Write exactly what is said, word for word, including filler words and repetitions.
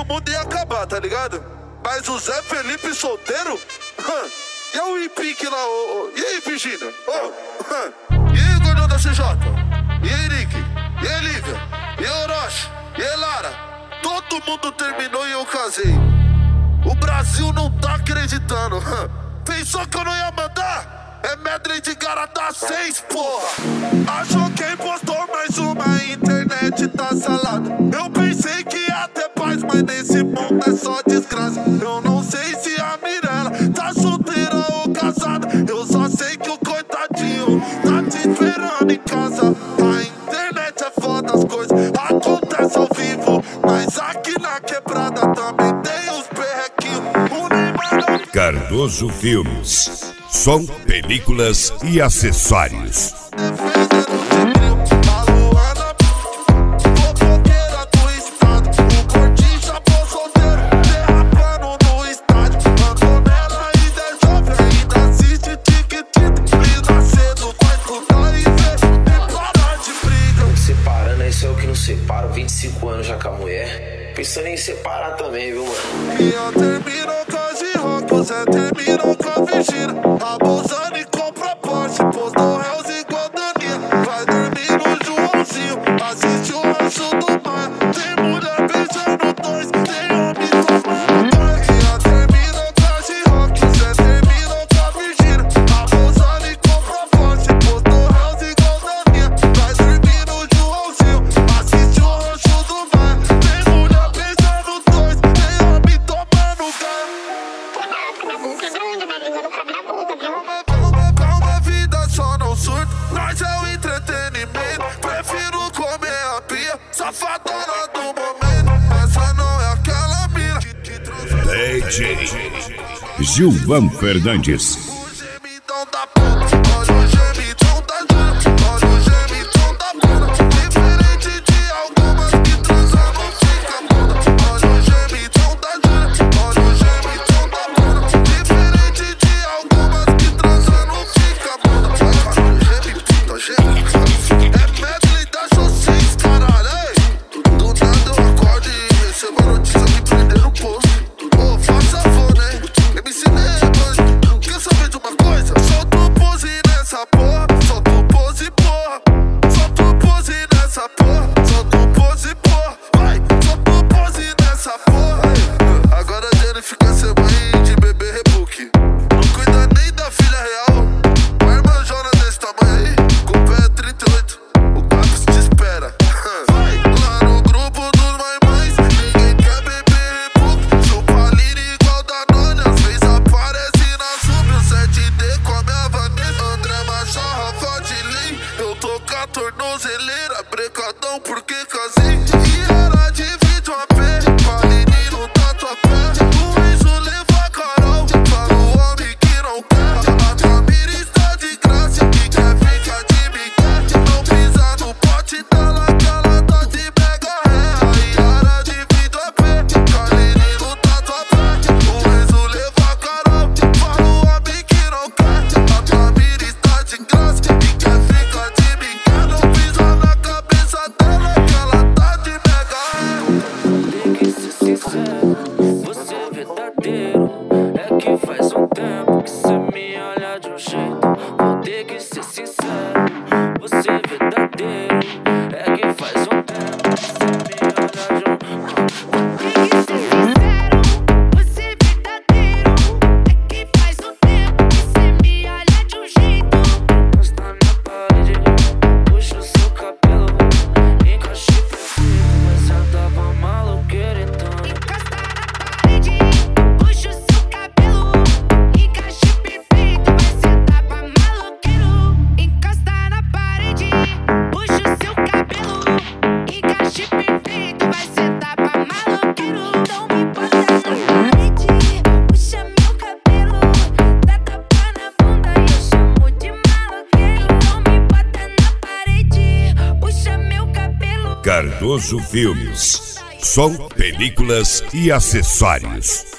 o mundo ia acabar, tá ligado? Mas o Zé Felipe solteiro? E o Ipique lá, ô, ô. E aí, Virgínia? Oh. E aí, gordão da C J? E aí, Nick? E aí, Lívia? E aí, Orochi? E aí, Lara? Todo mundo terminou e eu casei. O Brasil não tá acreditando. Pensou que eu não ia mandar? É medley de Garata seis, porra. Achou que impostor, mais uma, a internet tá salada. Eu pensei que ia ter paz, mas nesse mundo é só desgraça. Eu não sei se a Mirella tá solteira ou casada. Eu só sei que o coitadinho tá te esperando em casa. A internet é foda, as coisas acontecem ao vivo, mas aqui na quebrada também tem os perrequinhos. Cardoso Filmes. Som, películas e acessórios. Separando, isso é o que não separa. vinte e cinco anos já com a mulher. Pensando em separar também, viu, mano? E eu termino com a G-Rock, você terminou com a Virgínia. Abusando e compra Porsche, postou réus igual Daninha. Vai dormir no Joãozinho, assiste o rancho do mar. Tem mulher beijando dois, tem homem tomando banho. E eu termino com a G-Rock, você terminou com a Virgínia. Abusando e compra Porsche, postou réus igual Daninha. Vai dormir no Joãozinho, assiste o rancho do mar. Tem mulher beijando dois, tem homem tomando banho. Calma, vida só não surta. Nós é o entretenimento. Prefiro comer a pia, safadona do momento. Essa não é aquela mina que trouxe D J Gilvan Fernandes. o gemidão da puta. Olha o gemidão da dura. Olha o gemidão da bunda. Diferente de algumas que transam não fica muda. Olha o gemidão da dura. Olha o gemidão da bunda. Diferente de algumas que transam não fica muda. Vai, cara, geme, puta, geme. É medley da Show seis, caralho, ei. Do nada eu acordo e recebo a notícia que prenderam o posto. Ô, faça favor, né? M C Neban, quer saber de uma coisa? Solta o pose nessa porra, solta o pose, porra. Solta o pose nessa porra, solta o pose, porra. Vai, solta o pose nessa porra. Ei, agora ele fica sem mãe de bebê rebook. Não cuida nem da filha real. Uma irmãzona desse tamanho aí, com o pé é trinta e oito. O Caps te espera. Vai, lá no grupo dos mamães, ninguém quer beber rebook. Chupa Lira igual Danone, às vezes aparece na sub. O sete D come a Vanessa, André Machado, Rafa de Lei. Eu tô com a tornozeleira, brecadão porque casei. E era de vídeo a pé, Valine no tatuapé. O Enzo leva a Carol, fala o homem que não quer. A Tamira está de graça, que quer ficar de migué. Não pisa no pote dela, que ela tá de mega ré. E era de vidro a pé, Valine no tatuapé. O Enzo leva a Carol, fala o homem que não quer. A Tamira está de graça, que quer ficar de migué. Não pisa na cabeça dela, que ela tá de mega ré. Tem que ser sincero, você é verdadeiro. É que faz um tempo que você me olha de um jeito. Vou ter que ser sincero, você é verdadeiro. É que faz um tempo que você me olha de um Tem que ser sincero, você é verdadeiro. É que faz um tempo que cê me olha de um jeito. Encosta na parede, puxa o seu cabelo. Encaixe perfeito, mas já tava maloqueiro então. Encosta na parede, puxa o seu cabelo. Encaixe perfeito, vai sentar pra maloqueiro. Encosta na parede, puxa o seu cabelo. Encaixe perfeito, vai sentar pra maloqueiro. Não me bota na parede, puxa meu cabelo. Dá tapa na bunda e eu chamo de maloqueiro. Não me bota na parede, puxa meu cabelo. Cardoso Filmes. Som, películas e acessórios.